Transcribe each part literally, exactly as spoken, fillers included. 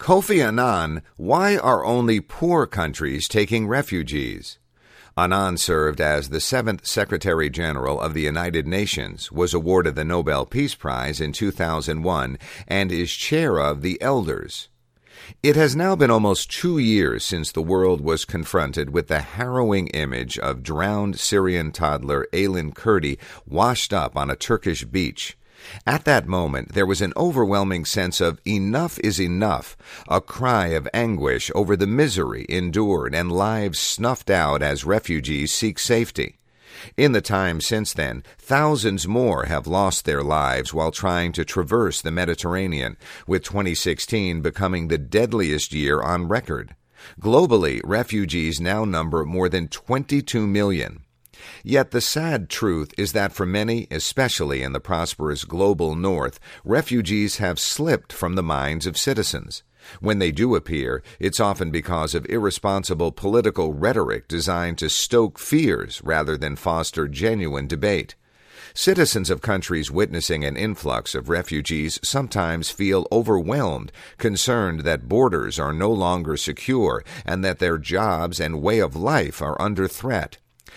Kofi Annan, why are only poor countries taking refugees? Annan served as the seventh Secretary General of the United Nations, was awarded the Nobel Peace Prize in two thousand one, and is chair of the Elders. It has now been almost two years since the world was confronted with the harrowing image of drowned Syrian toddler Aylin Kurdi washed up on a Turkish beach. At that moment, there was an overwhelming sense of enough is enough, a cry of anguish over the misery endured and lives snuffed out as refugees seek safety. In the time since then, thousands more have lost their lives while trying to traverse the Mediterranean, with twenty sixteen becoming the deadliest year on record. Globally, refugees now number more than twenty-two million. Yet the sad truth is that for many, especially in the prosperous global north, refugees have slipped from the minds of citizens. When they do appear, it's often because of irresponsible political rhetoric designed to stoke fears rather than foster genuine debate. Citizens of countries witnessing an influx of refugees sometimes feel overwhelmed, concerned that borders are no longer secure and that their jobs and way of life are under threat.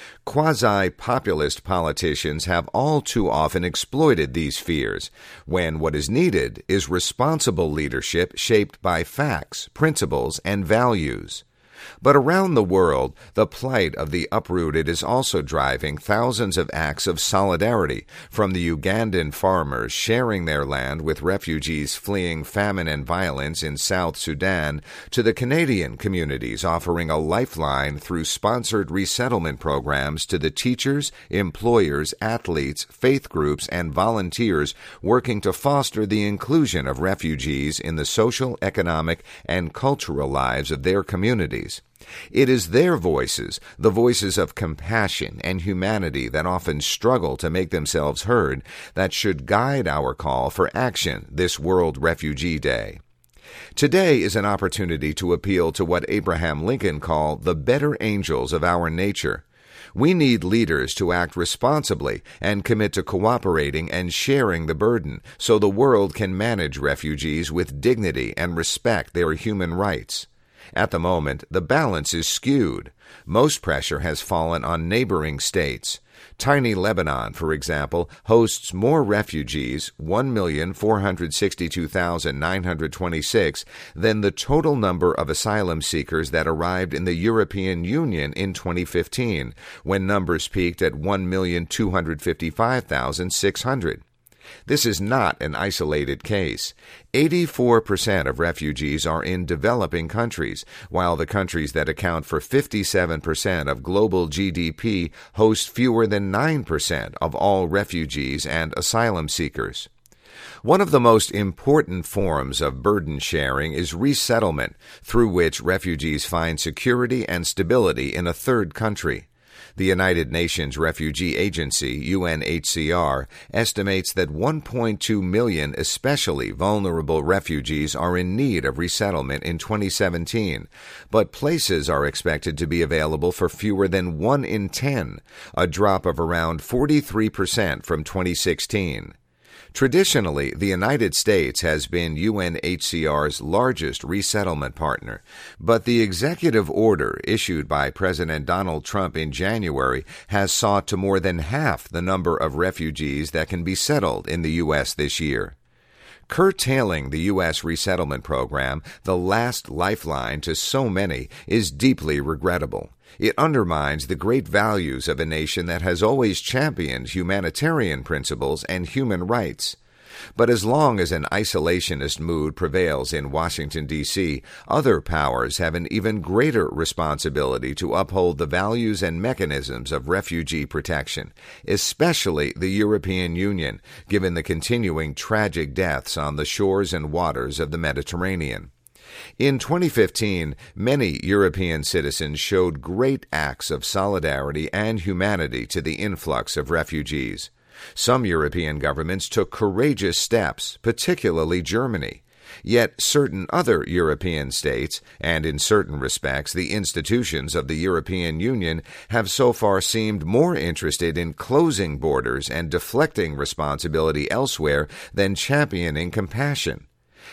Quasi-populist politicians have all too often exploited these fears, when what is needed is responsible leadership shaped by facts, principles, and values. But around the world, the plight of the uprooted is also driving thousands of acts of solidarity, from the Ugandan farmers sharing their land with refugees fleeing famine and violence in South Sudan, to the Canadian communities offering a lifeline through sponsored resettlement programs to the teachers, employers, athletes, faith groups, and volunteers working to foster the inclusion of refugees in the social, economic, and cultural lives of their communities. It is their voices, the voices of compassion and humanity that often struggle to make themselves heard, that should guide our call for action this World Refugee Day. Today is an opportunity to appeal to what Abraham Lincoln called the better angels of our nature. We need leaders to act responsibly and commit to cooperating and sharing the burden so the world can manage refugees with dignity and respect their human rights. At the moment, the balance is skewed. Most pressure has fallen on neighboring states. Tiny Lebanon, for example, hosts more refugees, one million four hundred sixty-two thousand nine hundred twenty-six, than the total number of asylum seekers that arrived in the European Union in twenty fifteen, when numbers peaked at one million two hundred fifty-five thousand six hundred. This is not an isolated case. eighty-four percent of refugees are in developing countries, while the countries that account for fifty-seven percent of global G D P host fewer than nine percent of all refugees and asylum seekers. One of the most important forms of burden sharing is resettlement, through which refugees find security and stability in a third country. The United Nations Refugee Agency, U N H C R, estimates that one point two million especially vulnerable refugees are in need of resettlement in twenty seventeen, but places are expected to be available for fewer than one in ten, a drop of around forty-three percent from twenty sixteen. Traditionally, the United States has been U N H C R's largest resettlement partner, but the executive order issued by President Donald Trump in January has sought to more than half the number of refugees that can be settled in the U S this year. Curtailing the U S resettlement program, the last lifeline to so many, is deeply regrettable. It undermines the great values of a nation that has always championed humanitarian principles and human rights. But as long as an isolationist mood prevails in Washington, D C, other powers have an even greater responsibility to uphold the values and mechanisms of refugee protection, especially the European Union, given the continuing tragic deaths on the shores and waters of the Mediterranean. In twenty fifteen, many European citizens showed great acts of solidarity and humanity to the influx of refugees. Some European governments took courageous steps, particularly Germany. Yet certain other European states, and in certain respects the institutions of the European Union, have so far seemed more interested in closing borders and deflecting responsibility elsewhere than championing compassion.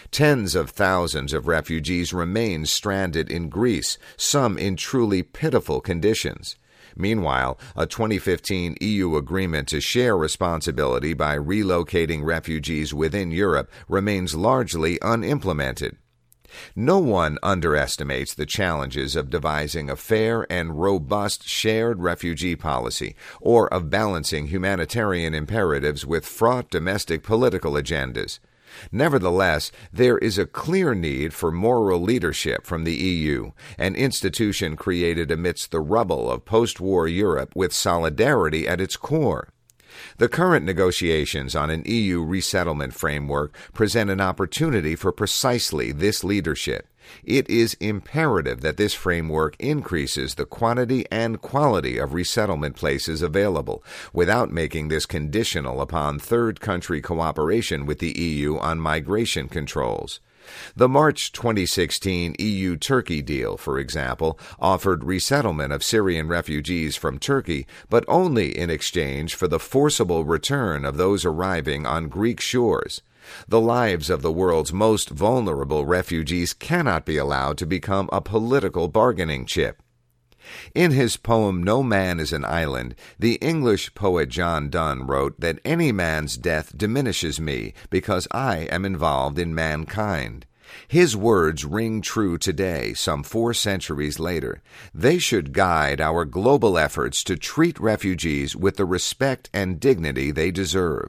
Tens of thousands of refugees remain stranded in Greece, some in truly pitiful conditions. Meanwhile, a twenty fifteen E U agreement to share responsibility by relocating refugees within Europe remains largely unimplemented. No one underestimates the challenges of devising a fair and robust shared refugee policy, or of balancing humanitarian imperatives with fraught domestic political agendas. Nevertheless, there is a clear need for moral leadership from the E U, an institution created amidst the rubble of post-war Europe with solidarity at its core. The current negotiations on an E U resettlement framework present an opportunity for precisely this leadership. It is imperative that this framework increases the quantity and quality of resettlement places available, without making this conditional upon third country cooperation with the E U on migration controls. The March twenty sixteen E U-Turkey deal, for example, offered resettlement of Syrian refugees from Turkey, but only in exchange for the forcible return of those arriving on Greek shores. The lives of the world's most vulnerable refugees cannot be allowed to become a political bargaining chip. In his poem No Man is an Island, the English poet John Donne wrote that any man's death diminishes me because I am involved in mankind. His words ring true today, some four centuries later. They should guide our global efforts to treat refugees with the respect and dignity they deserve.